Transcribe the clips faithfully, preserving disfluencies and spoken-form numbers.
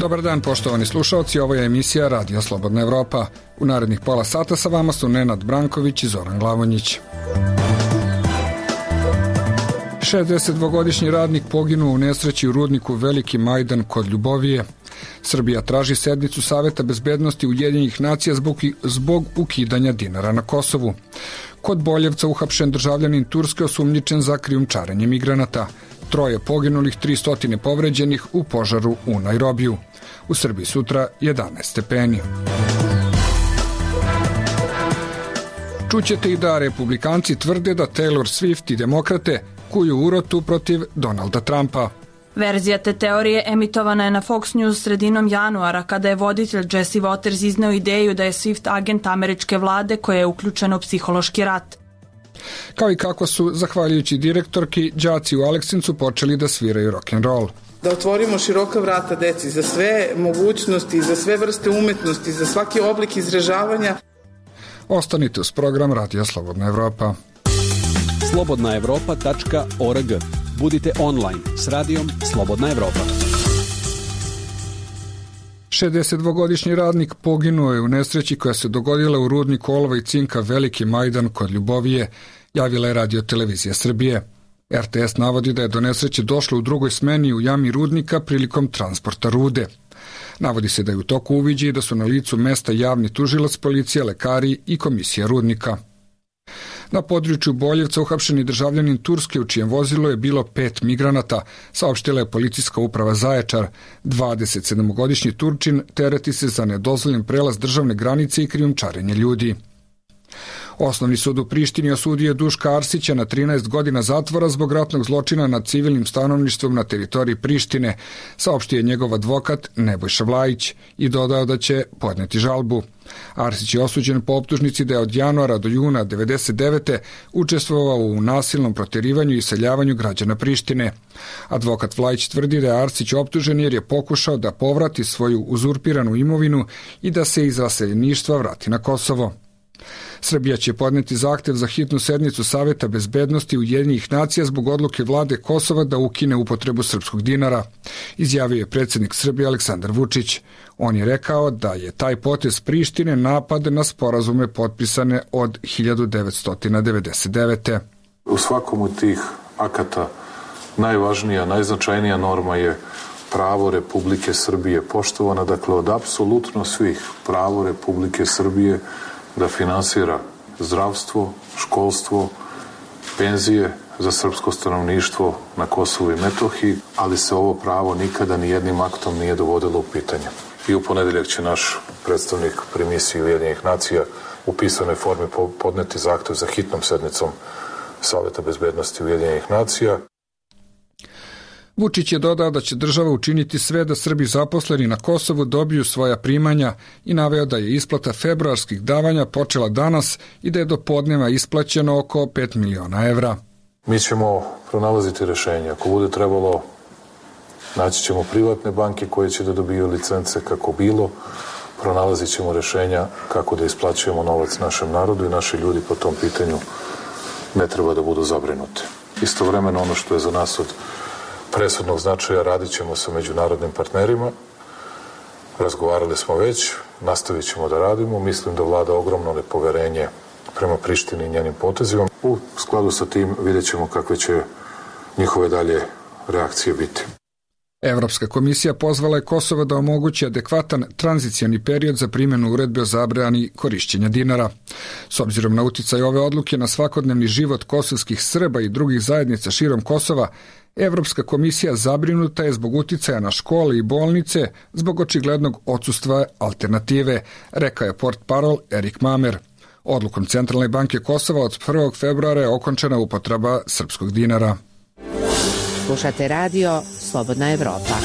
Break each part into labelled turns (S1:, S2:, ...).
S1: Dobar dan, poštovani slušalci, ovo je emisija Radio Slobodna Evropa. U narednih pola sata sa vama su Nenad Branković i Zoran Glavonjić. šezdesetdvogodišnji radnik poginuo u nesreći u rudniku Veliki Majdan kod Ljubovije. Srbija traži sednicu Saveta bezbednosti Ujedinjenih nacija zbog, zbog ukidanja dinara na Kosovu. Kod Boljevca uhapšen državljanin Turske osumnjičen za krijumčarenje migranata. Troje poginulih, tristo povređenih u požaru u Najrobiju. U Srbiji sutra jedanaest stepeni. Čućete i da republikanci tvrde da Taylor Swift i demokrate kuju urotu protiv Donalda Trumpa.
S2: Verzija te teorije emitovana je na Fox News sredinom januara, kada je voditelj Jesse Waters izneo ideju da je Swift agent američke vlade koja je uključena u psihološki rat.
S1: Kao i kako su, zahvaljujući direktorki, đaci u Aleksincu počeli da sviraju rock'n'roll.
S3: Da otvorimo široka vrata deci za sve mogućnosti, za sve vrste umetnosti, za svaki oblik izražavanja.
S1: Ostanite uz program Radio Slobodna Evropa.
S4: slobodna evropa tačka org. Budite online s radijom Slobodna Evropa.
S1: šezdesetdvogodišnji radnik poginuo je u nesreći koja se dogodila u rudniku olova i cinka Veliki Majdan kod Ljubovije, javila je Radio Televizija Srbije. er te es navodi da je do nesreće došlo u drugoj smeni u jami rudnika prilikom transporta rude. Navodi se da je u toku uviđaja i da su na licu mesta javni tužilac, policija, lekari i komisija rudnika. Na području Boljevca uhapšeni državljanin Turske u čijem vozilu je bilo pet migranata, saopštila je policijska uprava Zaječar. dvadesetsedmogodišnji Turčin tereti se za nedozvoljen prelaz državne granice i krijumčarenje ljudi. Osnovni sud u Prištini osudio je Duška Arsića na trinaest godina zatvora zbog ratnog zločina nad civilnim stanovništvom na teritoriji Prištine, saopštio je njegov advokat Nebojša Vlajić i dodao da će podneti žalbu. Arsić je osuđen po optužnici da je od januara do juna devedeset devete učestvovao u nasilnom proterivanju i iseljavanju građana Prištine. Advokat Vlajić tvrdi da je Arsić optužen jer je pokušao da povrati svoju uzurpiranu imovinu i da se iz raseljeništva vrati na Kosovo. Srbija će podneti zahtev za hitnu sednicu Saveta bezbednosti Ujedinjenih nacija zbog odluke vlade Kosova da ukine upotrebu srpskog dinara, izjavio je predsjednik Srbije Aleksandar Vučić. On je rekao da je taj potez Prištine napad na sporazume potpisane od hiljadu devetsto devedeset devete.
S5: U svakom od tih akata najvažnija, najznačajnija norma je pravo Republike Srbije poštovana, dakle od apsolutno svih pravo Republike Srbije da finansira zdravstvo, školstvo, penzije za srpsko stanovništvo na Kosovu i Metohiji, ali se ovo pravo nikada ni jednim aktom nije dovodilo u pitanje. I u ponedeljak će naš predstavnik pri misiji Ujedinjenih nacija u pisanoj formi podneti zahtev za hitnom sednicom Saveta bezbednosti Ujedinjenih nacija.
S1: Vučić je dodao da će država učiniti sve da Srbi zaposleni na Kosovu dobiju svoja primanja i naveo da je isplata februarskih davanja počela danas i da je do podneva isplaćeno oko pet miliona evra.
S5: Mi ćemo pronalaziti rešenje. Ako bude trebalo, naći ćemo privatne banke koje će da dobiju licence kako bilo, pronalazit ćemo rešenja kako da isplaćujemo novac našem narodu i naši ljudi po tom pitanju ne treba da budu zabrinuti. Istovremeno ono što je za nas od presudnog značaja, radit ćemo sa međunarodnim partnerima, razgovarali smo već, nastavit ćemo da radimo, mislim da vlada ogromno nepoverenje prema Prištini i njenim potezima. U skladu sa tim vidjet ćemo kakve će njihove dalje reakcije biti.
S1: Evropska komisija pozvala je Kosovo da omogući adekvatan tranzicijani period za primjenu uredbe o zabrani korišćenja dinara. S obzirom na uticaj ove odluke na svakodnevni život kosovskih Srba i drugih zajednica širom Kosova, Evropska komisija zabrinuta je zbog uticaja na škole i bolnice zbog očiglednog odsustva alternative, rekao je portparol Erik Mamer. Odlukom Centralne banke Kosova od prvog februara je okončana upotreba srpskog dinara.
S6: Slušate radio Slobodna Evropa.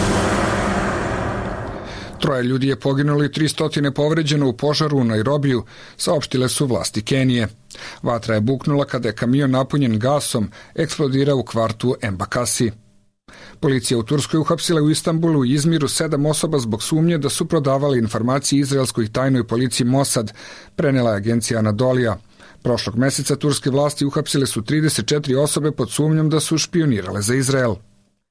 S1: Troje ljudi je poginulo i tristo povređeno u požaru u Najrobiju, saopštile su vlasti Kenije. Vatra je buknula kada je kamion napunjen gasom eksplodirao u kvartu Embakasi. Policija u Turskoj uhapsila u Istanbulu i Izmiru sedam osoba zbog sumnje da su prodavali informacije izraelskoj tajnoj policiji Mossad, prenela je agencija Anadolija. Prošlog meseca turske vlasti uhapsile su trideset četiri osobe pod sumnjom da su špionirale za Izrael.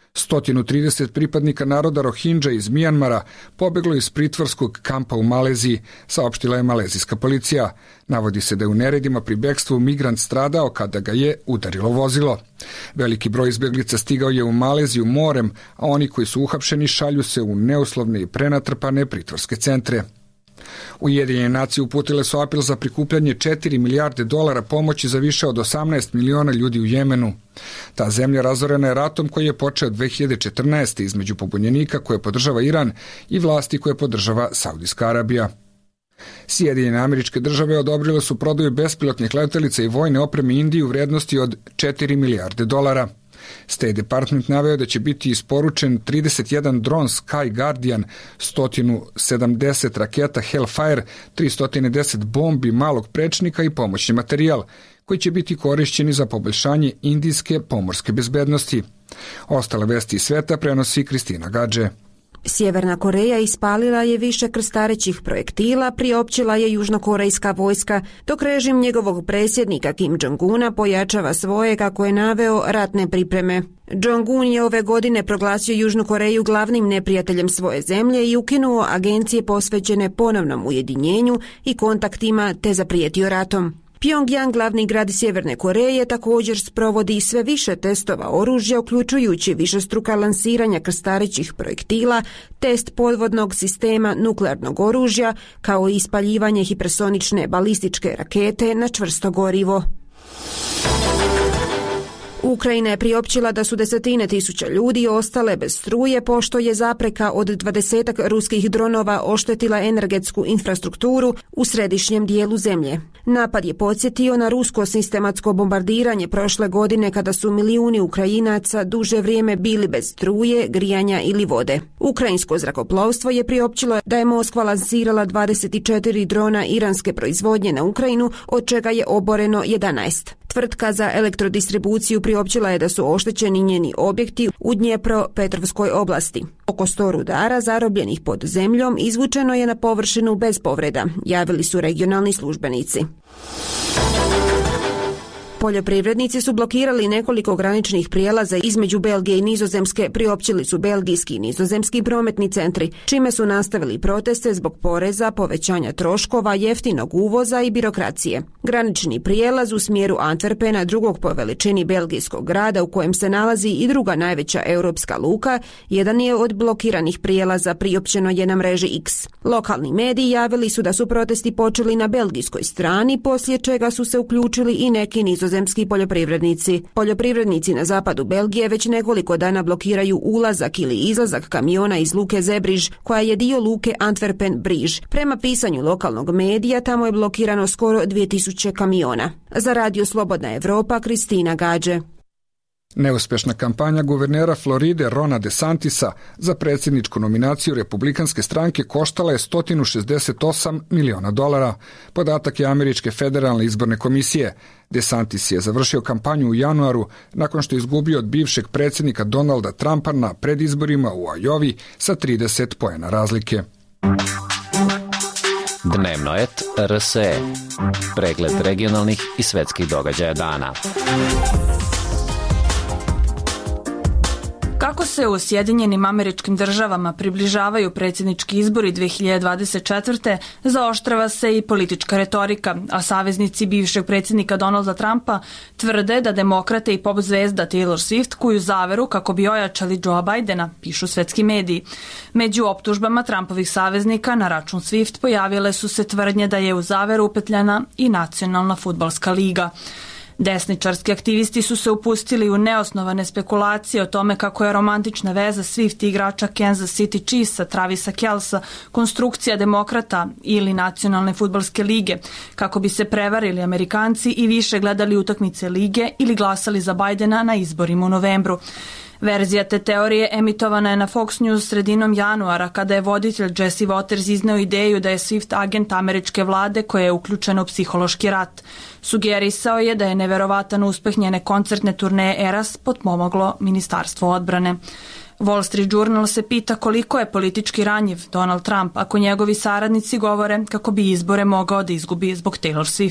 S1: sto trideset pripadnika naroda Rohingya iz Mijanmara pobeglo iz pritvorskog kampa u Maleziji, saopštila je malezijska policija. Navodi se da je u neredima pri bekstvu migrant stradao kada ga je udarilo vozilo. Veliki broj izbjeglica stigao je u Maleziju morem, a oni koji su uhapšeni šalju se u neuslovne i prenatrpane pritvorske centre. Ujedinjene nacije uputile su apel za prikupljanje četiri milijarde dolara pomoći za više od osamnaest miliona ljudi u Jemenu. Ta zemlja razorena je ratom koji je počeo dve hiljade četrnaeste. između pobunjenika koje podržava Iran i vlasti koje podržava Saudijska Arabija. Sjedinjene Američke Države odobrile su prodaju bespilotnih letelica i vojne opreme Indiji u vrednosti od četiri milijarde dolara. State Department naveo da će biti isporučen trideset jedan dron Sky Guardian, sto sedamdeset raketa Hellfire, tristo deset bombi malog prečnika i pomoćni materijal, koji će biti korišćeni za poboljšanje indijske pomorske bezbednosti. Ostale vesti iz sveta prenosi Kristina Gadže.
S7: Sjeverna Koreja ispalila je više krstarećih projektila, priopćila je južnokorejska vojska, dok režim njegovog predsjednika Kim Jong-una pojačava svoje, kako je naveo, ratne pripreme. Jong-un je ove godine proglasio Južnu Koreju glavnim neprijateljem svoje zemlje i ukinuo agencije posvećene ponovnom ujedinjenju i kontaktima te zaprijetio ratom. Pyongyang, glavni grad Sjeverne Koreje, također sprovodi sve više testova oružja, uključujući višestruka lansiranja krstarećih projektila, test podvodnog sistema nuklearnog oružja, kao i ispaljivanje hipersonične balističke rakete na čvrsto gorivo. Ukrajina je priopćila da su desetine tisuća ljudi ostale bez struje pošto je zapreka od dvadesetak ruskih dronova oštetila energetsku infrastrukturu u središnjem dijelu zemlje. Napad je podsjetio na rusko sistematsko bombardiranje prošle godine kada su milijuni Ukrajinaca duže vrijeme bili bez struje, grijanja ili vode. Ukrajinsko zrakoplovstvo je priopćilo da je Moskva lansirala dvadeset četiri drona iranske proizvodnje na Ukrajinu, od čega je oboreno jedanaest. Tvrtka za elektrodistribuciju priopćila je da su oštećeni njeni objekti u Dnjepropetrovskoj oblasti. Oko sto rudara zarobljenih pod zemljom izvučeno je na površinu bez povreda, javili su regionalni službenici. Poljoprivrednici su blokirali nekoliko graničnih prijelaza između Belgije i Nizozemske, priopćili su belgijski i nizozemski prometni centri, čime su nastavili proteste zbog poreza, povećanja troškova, jeftinog uvoza i birokracije. Granični prijelaz u smjeru Antwerpena, drugog po veličini belgijskog grada u kojem se nalazi i druga najveća europska luka, jedan je od blokiranih prijelaza, priopćeno je na mreži X. Lokalni mediji javili su da su protesti počeli na belgijskoj strani, poslije čega su se uključili i neki nizozemski Nizozemski poljoprivrednici. Poljoprivrednici na zapadu Belgije već nekoliko dana blokiraju ulazak ili izlazak kamiona iz luke Zebriž, koja je dio luke Antwerpen-Briž. Prema pisanju lokalnog medija, tamo je blokirano skoro dvije tisuće kamiona. Za Radio Slobodna Evropa, Kristina Gadže.
S1: Neuspješna kampanja guvernera Floride Rona DeSantisa za predsjedničku nominaciju republikanske stranke koštala je sto šezdeset osam miliona dolara. Podatak je Američke federalne izborne komisije. DeSantis je završio kampanju u januaru nakon što je izgubio od bivšeg predsjednika Donalda Trumpa na predizborima u Ajovi sa trideset poena razlike.
S8: Dnevnoet R S E. Pregled regionalnih i svetskih događaja dana.
S2: Kako se u Sjedinjenim Američkim Državama približavaju predsjednički izbori dve hiljade dvadeset četvrte. zaoštrava se i politička retorika, a saveznici bivšeg predsjednika Donalda Trumpa tvrde da demokrate i pop zvezda Taylor Swift kuju zaveru kako bi ojačali Joea Bidena, pišu svetski mediji. Među optužbama Trumpovih saveznika na račun Swift pojavile su se tvrdnje da je u zaveru upetljana i Nacionalna fudbalska liga. Desničarski aktivisti su se upustili u neosnovane spekulacije o tome kako je romantična veza Swift igrača Kansas City Chiefsa Travisa Kelsa konstrukcija demokrata ili Nacionalne fudbalske lige, kako bi se prevarili Amerikanci i više gledali utakmice lige ili glasali za Bidena na izborima u novembru. Verzija te teorije emitovana je na Fox News sredinom januara, kada je voditelj Jesse Waters izneo ideju da je Swift agent američke vlade koja je uključena u psihološki rat. Sugerisao je da je neverovatan uspeh njene koncertne turneje Eras potpomoglo Ministarstvo odbrane. Wall Street Journal se pita koliko je politički ranjiv Donald Trump ako njegovi saradnici govore kako bi izbore mogao da izgubi zbog Taylor Swift.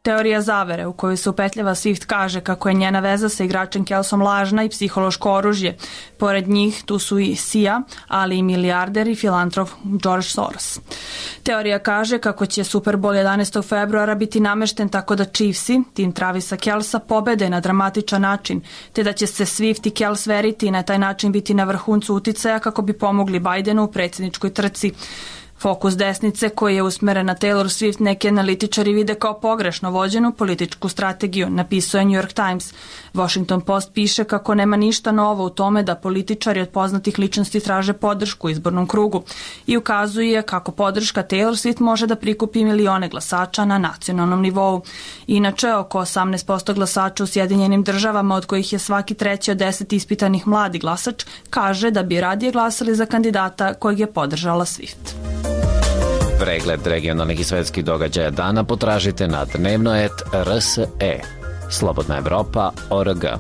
S2: Teorija zavere u kojoj se upetljava Swift kaže kako je njena veza sa igračem Kelsom lažna i psihološko oružje. Pored njih tu su i S I A, ali i milijarder i filantrop George Soros. Teorija kaže kako će Super Bowl jedanaestog februara biti namešten tako da Chiefsi, tim Travisa Kelsa, pobede na dramatičan način, te da će se Swift i Kels veriti i na taj način biti na vrhuncu uticaja kako bi pomogli Bidenu u predsjedničkoj trci. Fokus desnice koji je usmeren na Taylor Swift neki analitičari vide kao pogrešno vođenu političku strategiju, napisao je New York Times. Washington Post piše kako nema ništa novo u tome da političari od poznatih ličnosti traže podršku u izbornom krugu i ukazuje kako podrška Taylor Swift može da prikupi milione glasača na nacionalnom nivou. Inače, oko osamnaest posto glasača u Sjedinjenim državama, od kojih je svaki treći od deset ispitanih mladi glasač, kaže da bi radije glasali za kandidata kojeg je podržala Swift.
S8: Pregled regionalnih i svetskih događaja dana potražite na dnevno et R S E. Slobodna Evropa точка о р г.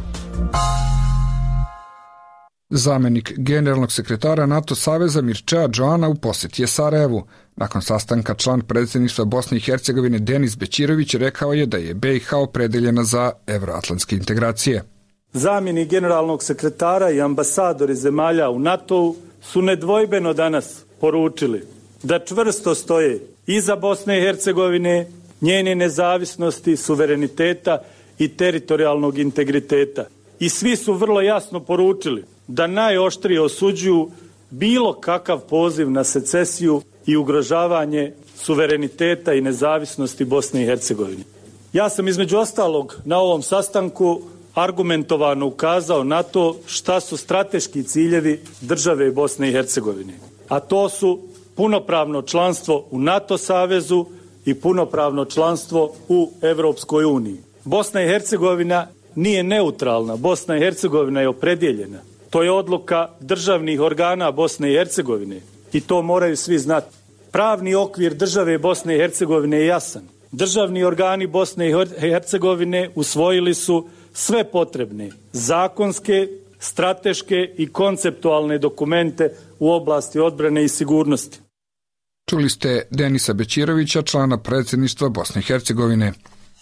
S1: Zamenik generalnog sekretara NATO saveza Mircea Joana u posjeti je Sarajevu. Nakon sastanka član predsjedništva Bosne i Hercegovine Denis Bećirović rekao je da je B i H opredeljena za evroatlantske integracije.
S9: Zamjenik generalnog sekretara i ambasadori zemalja u NATO-u su nedvojbeno danas poručili da čvrsto stoje iza Bosne i Hercegovine, njene nezavisnosti, suvereniteta i teritorijalnog integriteta. I svi su vrlo jasno poručili da najoštrije osuđuju bilo kakav poziv na secesiju i ugrožavanje suvereniteta i nezavisnosti Bosne i Hercegovine. Ja sam između ostalog na ovom sastanku argumentovano ukazao na to šta su strateški ciljevi države Bosne i Hercegovine, a to su punopravno članstvo u NATO savezu i punopravno članstvo u Evropskoj uniji. Bosna i Hercegovina nije neutralna, Bosna i Hercegovina je opredjeljena. To je odluka državnih organa Bosne i Hercegovine i to moraju svi znati. Pravni okvir države Bosne i Hercegovine je jasan. Državni organi Bosne i Hercegovine usvojili su sve potrebne zakonske, strateške i konceptualne dokumente u oblasti odbrane i sigurnosti.
S1: Čuli ste Denisa Bećirovića, člana predsjedništva Bosne i Hercegovine.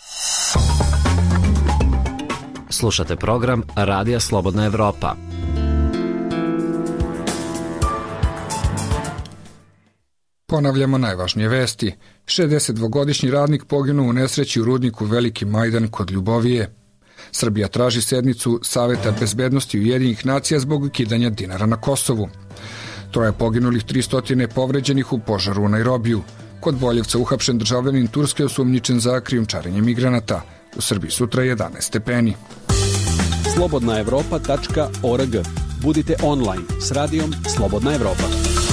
S8: Slušate program Radija Slobodna Evropa.
S1: Ponavljamo najvažnije vesti. šezdesetdvogodišnji radnik poginuo u nesreći u rudniku Veliki Majdan kod Ljubovije. Srbija traži sednicu Saveta bezbednosti Ujedinjenih nacija zbog ukidanja dinara na Kosovu. Troje poginulih, tristo povređenih u požaru u Nairobiju. Kod Boljevca uhapšen državljanin Turske osumnjičen za krijumčarenje migranata. U Srbiji sutra jedanaest stepeni.
S4: slobodna evropa tačka o r g. Budite online s radijom Slobodna Evropa.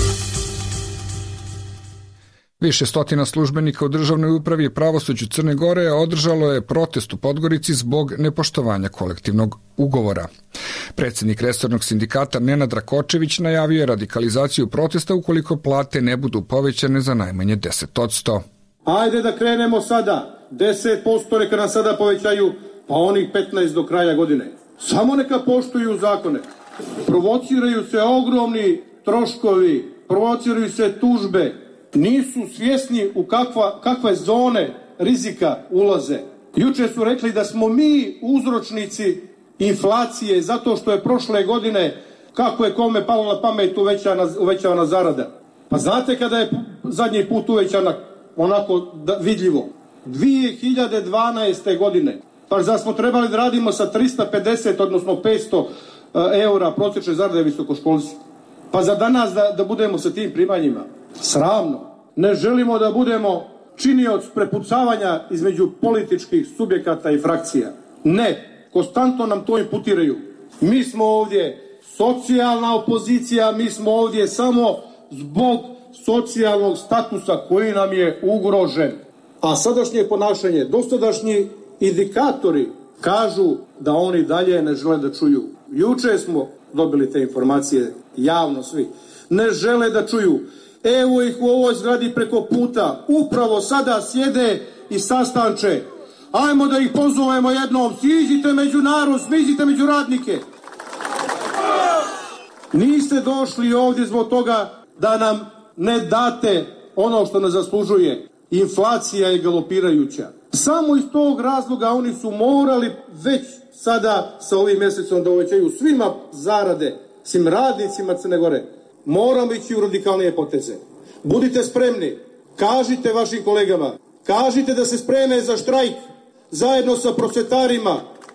S1: Više stotina službenika u državnoj upravi i pravosuđu Crne Gore održalo je protest u Podgorici zbog nepoštovanja kolektivnog ugovora. Predsjednik resornog sindikata Nenad Rakočević najavio je radikalizaciju protesta ukoliko plate ne budu povećane za najmanje deset posto.
S10: Ajde da krenemo sada, deset posto neka nam sada povećaju, pa onih petnaest do kraja godine. Samo neka poštuju zakone. Provociraju se ogromni troškovi, provociraju se tužbe. Nisu svjesni u kakva, kakve zone rizika ulaze. Juče su rekli da smo mi uzročnici inflacije zato što je prošle godine, kako je kome palo na pamet, uvećana, uvećana zarada. Pa znate kada je zadnji put uvećana onako da, vidljivo? dvije hiljade dvanaeste. godine. Pa zar smo trebali da radimo sa trista pedeset, odnosno petsto eura prosječne zarade visokoškolci? Pa za danas da, da budemo sa tim primanjima? Sramno. Ne želimo da budemo činioc prepucavanja između političkih subjekata i frakcija. Ne. Konstantno nam to imputiraju. Mi smo ovdje socijalna opozicija, mi smo ovdje samo zbog socijalnog statusa koji nam je ugrožen. A sadašnje ponašanje, dosadašnji indikatori kažu da oni dalje ne žele da čuju. Juče smo dobili te informacije javno svi. Ne žele da čuju. Evo ih u ovoj zgradi preko puta. Upravo sada sjede i sastanče. Ajmo da ih pozovemo jednom. Siđite među narod, smiđite među radnike. Niste došli ovdje zbog toga da nam ne date ono što nas zaslužuje. Inflacija je galopirajuća. Samo iz tog razloga oni su morali već sada sa ovim mjesecom da uvećaju svima zarade, svim radnicima Crne Gore. Moramo ići u radikalnije poteze. Budite spremni, kažite vašim kolegama, kažite da se spreme za štrajk zajedno sa prosvjetarima,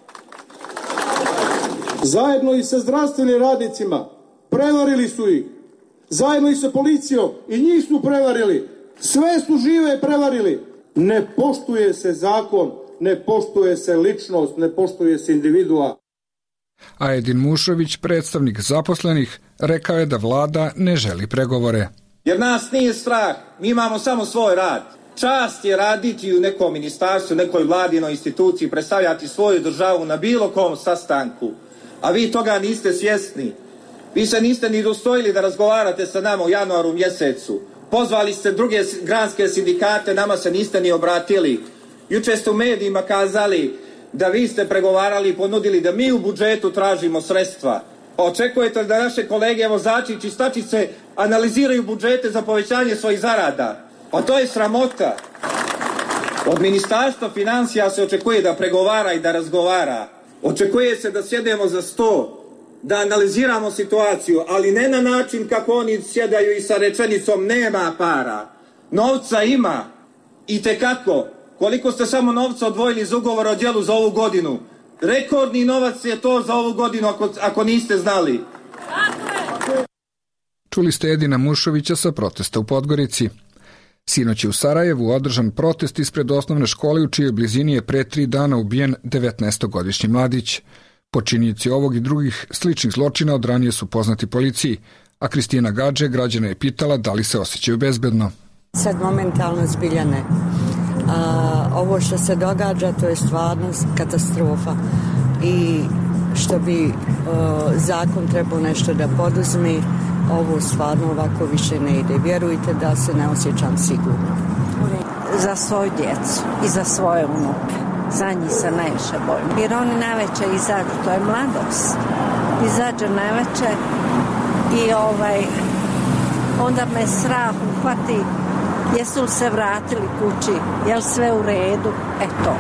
S10: zajedno i sa zdravstvenim radnicima. Prevarili su ih. Zajedno i sa policijom. I njih su prevarili. Sve su žive prevarili. Ne poštuje se zakon, ne poštuje se ličnost, ne poštuje se individua.
S1: A Edin Mušović, predstavnik zaposlenih, rekao je da vlada ne želi pregovore.
S11: Jer nas nije strah, mi imamo samo svoj rad. Čast je raditi u nekom ministarstvu, nekoj vladinoj instituciji, predstavljati svoju državu na bilo kom sastanku. A vi toga niste svjesni. Vi se niste ni dostojili da razgovarate sa nama u januaru mjesecu. Pozvali ste druge granske sindikate, nama se niste ni obratili. Juče ste u medijima kazali da vi ste pregovarali i ponudili da mi u budžetu tražimo sredstva. Očekujete da naše kolege vozači i čistačice analiziraju budžete za povećanje svojih zarada. Pa to je sramota. Od Ministarstva financija se očekuje da pregovara i da razgovara. Očekuje se da sjedemo za sto, da analiziramo situaciju, ali ne na način kako oni sjedaju i sa rečenicom nema para. Novca ima i tekako. Koliko ste samo novca odvojili za ugovor o djelu za ovu godinu? Rekordni novac je to za ovu godinu ako, ako niste znali.
S1: Čuli ste Edina Mušovića sa protesta u Podgorici. Sinoć je u Sarajevu održan protest ispred osnovne škole u čijoj blizini je pre tri dana ubijen devetnaestogodišnji mladić. Počinioci ovog i drugih sličnih zločina od ranije su poznati policiji, a Kristina Gadže građana je pitala da li se osjećaju bezbedno.
S12: Sad momentalno zbiljane. A, ovo što se događa, to je stvarno katastrofa. I što bi o, zakon trebao nešto da poduzmi, ovo stvarno ovako više ne ide. Vjerujte da se ne osjećam sigurno.
S13: Za svoju djecu i za svoje unuke. Za njih se najviše bojim. Jer oni najveće izađu, to je mladost. Izađu najveće i ovaj, onda me strah uhvati. Jesu li se vratili kući? Je li sve u redu? E to.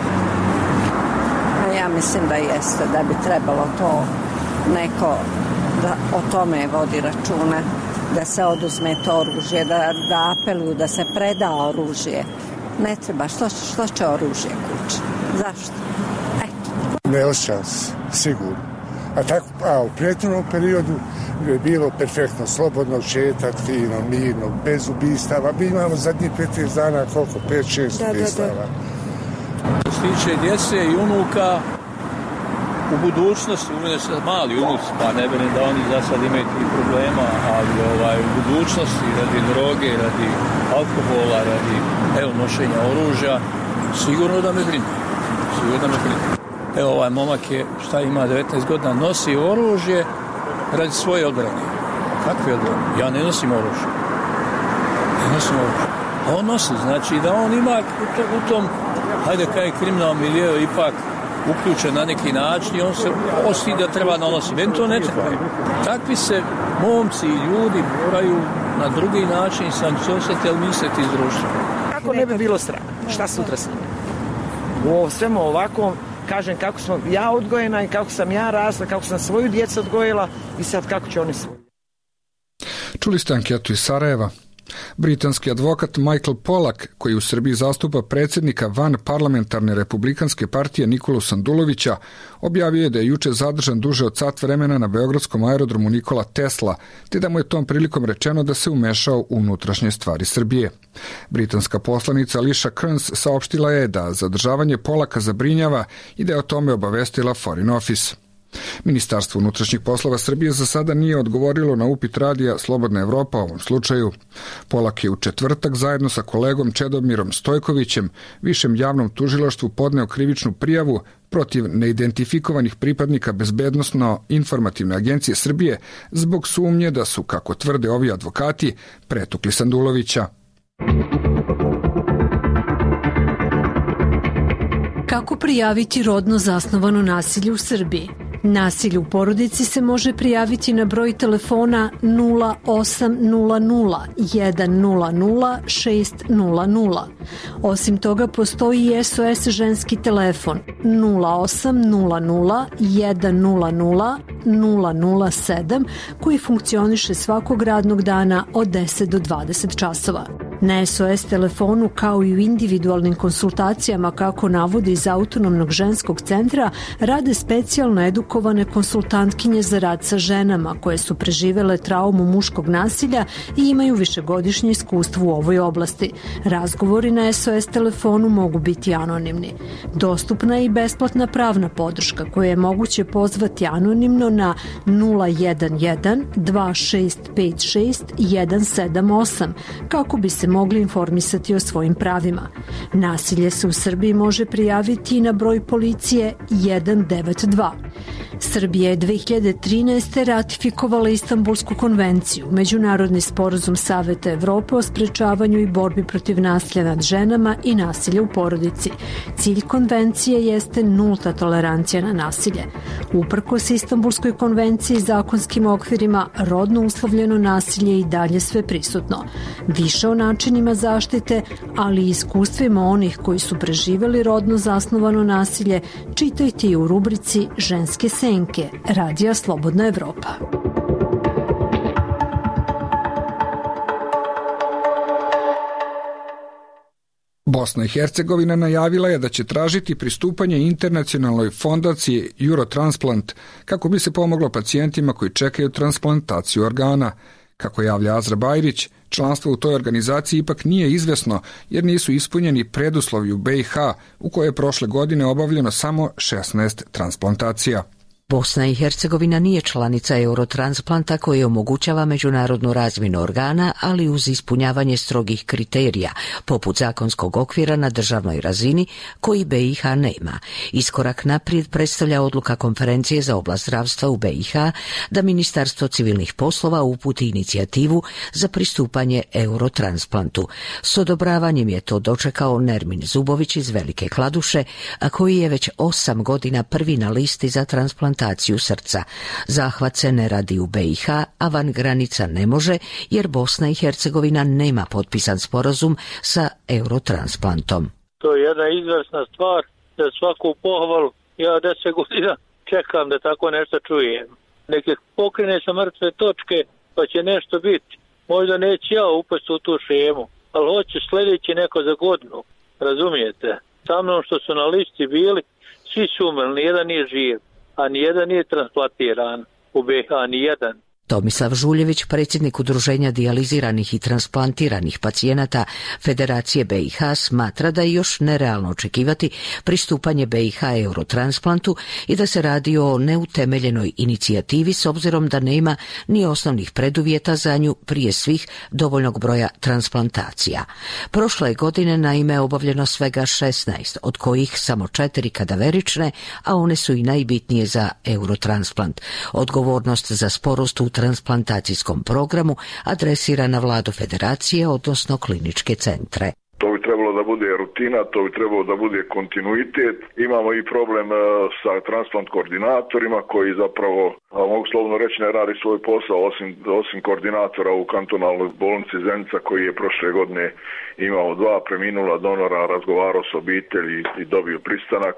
S13: A ja mislim da jeste, da bi trebalo to neko da o tome vodi računa, da se oduzme to oružje, da, da apeluju, da se preda oružje. Ne treba, što, što će oružje kući? Zašto? Eto.
S14: Ne osjećam se, sigurno. A, tako, a u prethodnom periodu je bilo perfektno, slobodno šetat, fino, mirno, bez ubistava. Mi imamo zadnjih petnaest dana koliko? pet šest ubistava.
S15: Što se tiče djece i unuka, u budućnosti, u mene se mali unuci, pa ne vjerujem da oni za sad imaju tih problema, ali ovaj, u budućnosti, radi droge, radi alkohola, radi evo, nošenja oružja, sigurno da me brine. Sigurno da me brine. Evo ovaj momak je, šta ima, devetnaest godina, nosi oružje radi svoje odbrane. Kakve odbrane? Ja ne nosim oružje. Ne nosim oružje. A on nosi, znači da on ima u, to, u tom, hajde kaj kriminalnom milijeu ipak uključen na neki način i on se osjeti da treba nanositi. Meni to ne treba. Takvi se momci i ljudi moraju na drugi način sankcionisati, ali misliti iz društva.
S16: Kako ne bi bilo strah? Šta sutra s njim? U ovo svemu ovako, kažem kako sam ja odgojena i kako sam ja rasla, kako sam svoju djecu odgojila i sad kako će oni svoju.
S1: Čuli ste anketu iz Sarajeva. Britanski advokat Michael Pollak, koji u Srbiji zastupa predsjednika van parlamentarne republikanske partije Nikolu Sandulovića, objavio je da je juče zadržan duže od sat vremena na beogradskom aerodromu Nikola Tesla, te da mu je tom prilikom rečeno da se umešao u unutrašnje stvari Srbije. Britanska poslanica Alicia Kearns saopštila je da zadržavanje Pollaka zabrinjava i da je o tome obavestila Foreign Office. Ministarstvo unutrašnjih poslova Srbije za sada nije odgovorilo na upit radija Slobodna Evropa u ovom slučaju. Pollak je u četvrtak zajedno sa kolegom Čedomirom Stojkovićem višem javnom tužilaštvu podneo krivičnu prijavu protiv neidentifikovanih pripadnika Bezbednosno-informativne agencije Srbije zbog sumnje da su, kako tvrde ovi advokati, pretukli Sandulovića.
S17: Kako prijaviti rodno zasnovano nasilje u Srbiji? Nasilje u porodici se može prijaviti na broj telefona nula osam nula nula jedan nula nula šest nula nula. Osim toga postoji i S O S ženski telefon nula osam nula nula jedan nula nula nula nula sedam koji funkcioniše svakog radnog dana od deset do dvadeset časova. Na S O S telefonu kao i u individualnim konsultacijama, kako navodi iz Autonomnog ženskog centra, rade specijalno edukovane konsultantkinje za rad sa ženama koje su preživele traumu muškog nasilja i imaju višegodišnje iskustvo u ovoj oblasti. Razgovori na S O S telefonu mogu biti anonimni. Dostupna je i besplatna pravna podrška koju je moguće pozvati anonimno na nula jedan jedan dva šest pet šest jedan sedam osam kako bi se mogli informisati o svojim pravima. Nasilje se u Srbiji može prijaviti i na broj policije jedan devet dva. Srbija je dve hiljade trinaeste. ratifikovala Istanbulsku konvenciju, međunarodni sporazum Saveta Evrope o sprečavanju i borbi protiv nasilja nad ženama i nasilja u porodici. Cilj konvencije jeste nulta tolerancija na nasilje. Uprkos Istanbulskoj konvenciji i zakonskim okvirima, rodno uslovljeno nasilje i dalje sve prisutno. Više o načinima zaštite, ali i iskustvima onih koji su preživeli rodno zasnovano nasilje, čitajte i u rubrici Ženske senke, Radija Slobodna Evropa.
S1: Bosna i Hercegovina najavila je da će tražiti pristupanje internacionalnoj fondaciji Eurotransplant kako bi se pomoglo pacijentima koji čekaju transplantaciju organa. Kako javlja Azra Bajrić, članstvo u toj organizaciji ipak nije izvesno jer nisu ispunjeni preduslovi u B i H u kojoj je prošle godine obavljeno samo šesnaest transplantacija.
S18: Bosna i Hercegovina nije članica Eurotransplanta koji omogućava međunarodnu razmjenu organa, ali uz ispunjavanje strogih kriterija, poput zakonskog okvira na državnoj razini, koji B i H nema. Iskorak naprijed predstavlja odluka Konferencije za oblast zdravstva u B i H da Ministarstvo civilnih poslova uputi inicijativu za pristupanje Eurotransplantu. S odobravanjem je to dočekao Nermin Zubović iz Velike Kladuše, a koji je već osam godina prvi na listi za transplantaciju srca. Zahvat se ne radi u B i H, a van granica ne može, jer Bosna i Hercegovina nema potpisan sporazum sa Eurotransplantom.
S19: To je jedna izvrsna stvar, za svaku pohvalu. Ja deset godina čekam da tako nešto čujem. Neke pokrene sa mrtve točke, pa će nešto biti. Možda neće ja upasti u tu šemu, ali hoće sljedeći neko za godinu. Razumijete? Sa mnom što su na listi bili, svi su umrli, nijedan nije živ, a nijedan nije transplantiran u B i H, nijedan.
S18: Tomislav Žuljević, predsjednik Udruženja dijaliziranih i transplantiranih pacijenata Federacije B i H, smatra da je još nerealno očekivati pristupanje B i H Eurotransplantu i da se radi o neutemeljenoj inicijativi s obzirom da nema ni osnovnih preduvjeta za nju, prije svih dovoljnog broja transplantacija. Prošle godine naime obavljeno svega šesnaest, od kojih samo četiri kadaverične, a one su i najbitnije za Eurotransplant. Odgovornost za sporost u transplantacijskom programu adresira na vladu federacije, odnosno kliničke centre.
S20: To bi trebalo da bude rutina, to bi trebalo da bude kontinuitet. Imamo i problem sa transplant koordinatorima koji zapravo, mogu slobodno reći, ne radi svoj posao osim, osim koordinatora u kantonalnoj bolnici Zenica koji je prošle godine imao dva preminula donora, razgovarao s obitelji i dobio pristanak,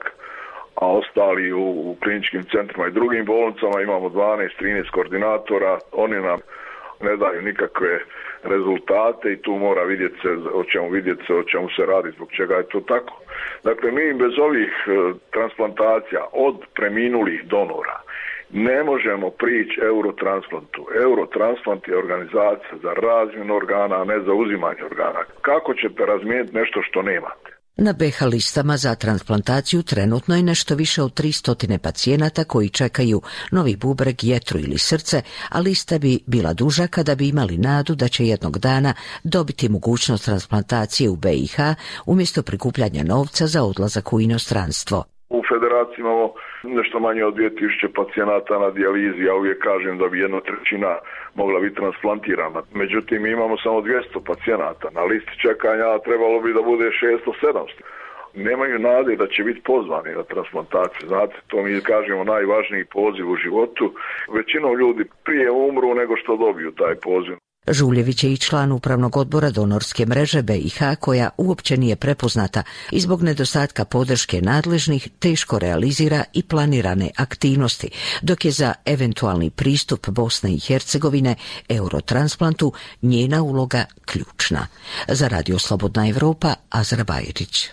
S20: a ostali u, u kliničkim centrima i drugim bolnicama imamo dvanaest trinaest koordinatora, oni nam ne daju nikakve rezultate i tu mora vidjeti se, o čemu vidjeti se, o čemu se radi, zbog čega je to tako. Dakle, mi bez ovih e, transplantacija od preminulih donora ne možemo prići Eurotransplantu. Eurotransplant je organizacija za razmjenu organa, a ne za uzimanje organa. Kako ćete razmijeniti nešto što nemate?
S18: Na B i H listama za transplantaciju trenutno je nešto više od tristo pacijenata koji čekaju novi bubreg, jetru ili srce, a lista bi bila duža kada bi imali nadu da će jednog dana dobiti mogućnost transplantacije u B i H umjesto prikupljanja novca za odlazak u inostranstvo.
S20: U federaciji imamo nešto manje od dvije tisuće pacijenata na dijalizi, ja uvijek kažem da bi jedna trećina mogla biti transplantirana. Međutim, imamo samo dvjesto pacijenata na listi čekanja, a trebalo bi da bude šesto sedamsto. nemaju nade da će biti pozvani na transplantaciju. Znate, to mi kažemo najvažniji poziv u životu. Većinom ljudi prije umru nego što dobiju taj poziv.
S18: Žuljević je i član upravnog odbora donorske mreže B i H koja uopće nije prepoznata i zbog nedostatka podrške nadležnih teško realizira i planirane aktivnosti, dok je za eventualni pristup Bosne i Hercegovine Eurotransplantu njena uloga ključna. Za Radio Slobodna Evropa, Azra Bajerić.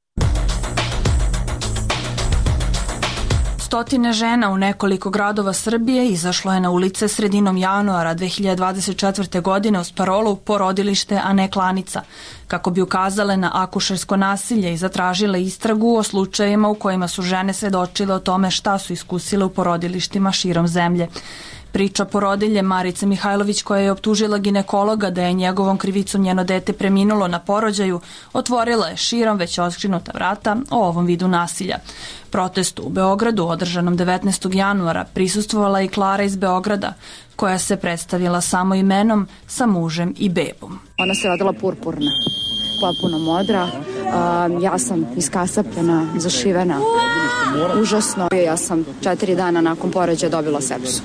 S2: Stotine žena u nekoliko gradova Srbije izašlo je na ulice sredinom januara dve hiljade dvadeset četvrte. godine uz parolu Porodilište, a ne klanica, kako bi ukazale na akušersko nasilje i zatražile istragu o slučajevima u kojima su žene svedočile o tome šta su iskusile u porodilištima širom zemlje. Priča porodilje Marice Mihajlović, koja je optužila ginekologa da je njegovom krivicom njeno dete preminulo na porođaju, otvorila je širom već otkrinuta vrata o ovom vidu nasilja. Protestu u Beogradu, održanom devetnaestog januara, prisustvovala i Klara iz Beograda, koja se predstavila samo imenom sa mužem i bebom.
S21: Ona se rodila purpurna, potpuno modra, ja sam iskasapljena, zašivena, užasno. Ja sam četiri dana nakon porođaja dobila sepsu.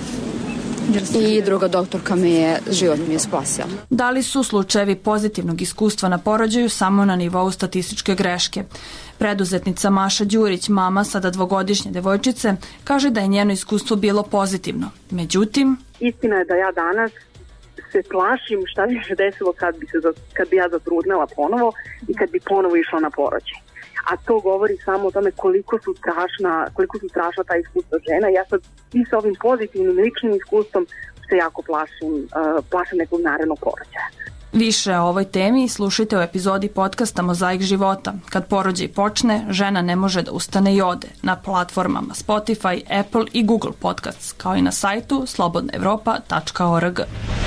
S21: I druga doktorka mi je, život mi je spasila.
S2: Da li su slučajevi pozitivnog iskustva na porođaju samo na nivou statističke greške? Preduzetnica Maša Đurić, mama sada dvogodišnje devojčice, kaže da je njeno iskustvo bilo pozitivno. Međutim,
S22: istina je da ja danas se plašim šta bi se desilo kad bi, se, kad bi ja zatrudnela ponovo i kad bi ponovo išla na porođaj. A to govori samo o tome koliko su strašna, koliko su strašna ta iskustva žena. Ja sad i sa ovim pozitivnim ličnim iskustvom se jako plašim, uh, plašim nekog narednog porođaja.
S2: Više o ovoj temi slušajte u epizodi podcasta Mozaik života. Kad porođaj počne, žena ne može da ustane i ode, na platformama Spotify, Apple i Google Podcasts, kao i na sajtu slobodna evropa tačka org.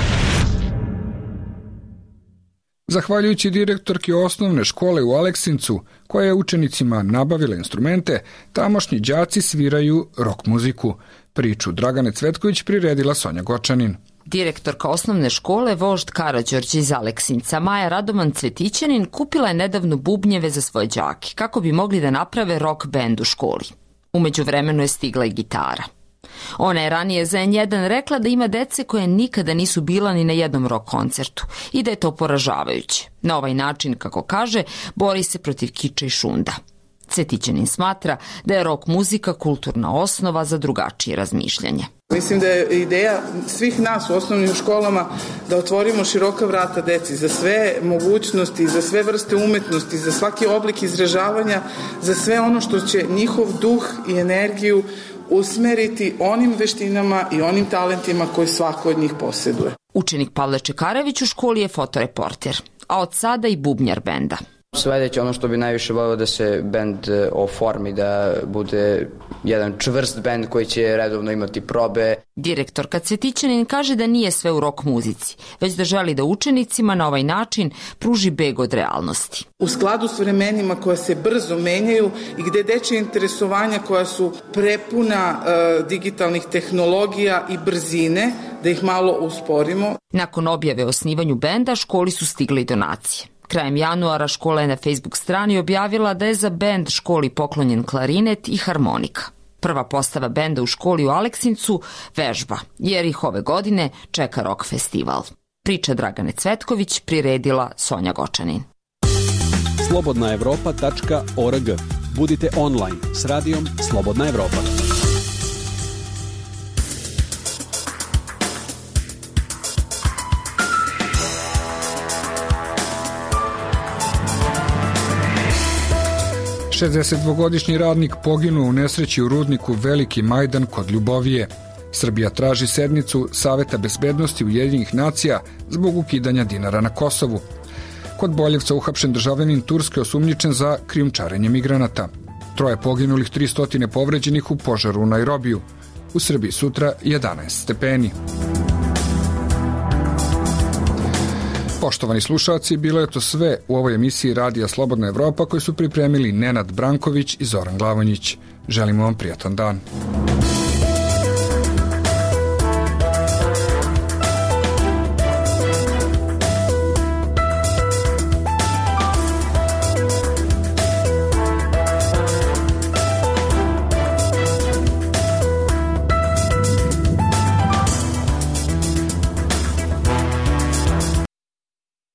S1: Zahvaljujući direktorki osnovne škole u Aleksincu, koja je učenicima nabavila instrumente, tamošnji đaci sviraju rock muziku. Priču Dragane Cvetković priredila Sonja Gočanin.
S23: Direktorka osnovne škole Vožd Karađorđe iz Aleksinca, Maja Radoman Cvetićanin, kupila je nedavno bubnjeve za svoje đake, kako bi mogli da naprave rock band u školi. U međuvremenu je stigla i gitara. Ona je ranije za en jedan rekla da ima dece koje nikada nisu bila ni na jednom rock koncertu i da je to poražavajuće. Na ovaj način, kako kaže, bori se protiv kiča i šunda. Cvetićanin smatra da je rock muzika kulturna osnova za drugačije razmišljanje.
S3: Mislim da je ideja svih nas u osnovnim školama da otvorimo široka vrata deci za sve mogućnosti, za sve vrste umetnosti, za svaki oblik izražavanja, za sve ono što će njihov duh i energiju usmeriti onim veštinama i onim talentima koje svako od njih posjeduje.
S23: Učenik Pavle Čekarević u školi je fotoreporter, a od sada i bubnjar benda.
S24: Sledeće, ono što bi najviše volio da se bend oformi, da bude jedan čvrst bend koji će redovno imati probe.
S23: Direktorka Cvetićanin kaže da nije sve u rock muzici, već da želi da učenicima na ovaj način pruži beg od realnosti.
S3: U skladu s vremenima koja se brzo menjaju i gde dečje interesovanja koja su prepuna uh, digitalnih tehnologija i brzine, da ih malo usporimo.
S23: Nakon objave o osnivanju benda, školi su stigle i donacije. Krajem januara škola je na Facebook strani objavila da je za bend školi poklonjen klarinet i harmonika. Prva postava benda u školi u Aleksincu vežba, jer ih ove godine čeka rock festival. Priča Dragane Cvetković priredila Sonja Gočanin.
S4: slobodna evropa tačka org. Budite online s radijom Slobodna Evropa.
S1: šezdesetdvogodišnji radnik poginuo u nesreći u rudniku Veliki Majdan kod Ljubovije. Srbija traži sednicu Saveta bezbednosti Ujedinjenih nacija zbog ukidanja dinara na Kosovu. Kod Boljevca uhapšen državljanin Turske osumnjičen za krijumčarenje migranata. Troje poginulih, tri stotine povređenih u požaru u Nairobiju. U Srbiji sutra jedanaest stepeni. Poštovani slušalci, bilo je to sve u ovoj emisiji Radija Slobodna Evropa koju su pripremili Nenad Branković i Zoran Glavonjić. Želimo vam prijatan dan.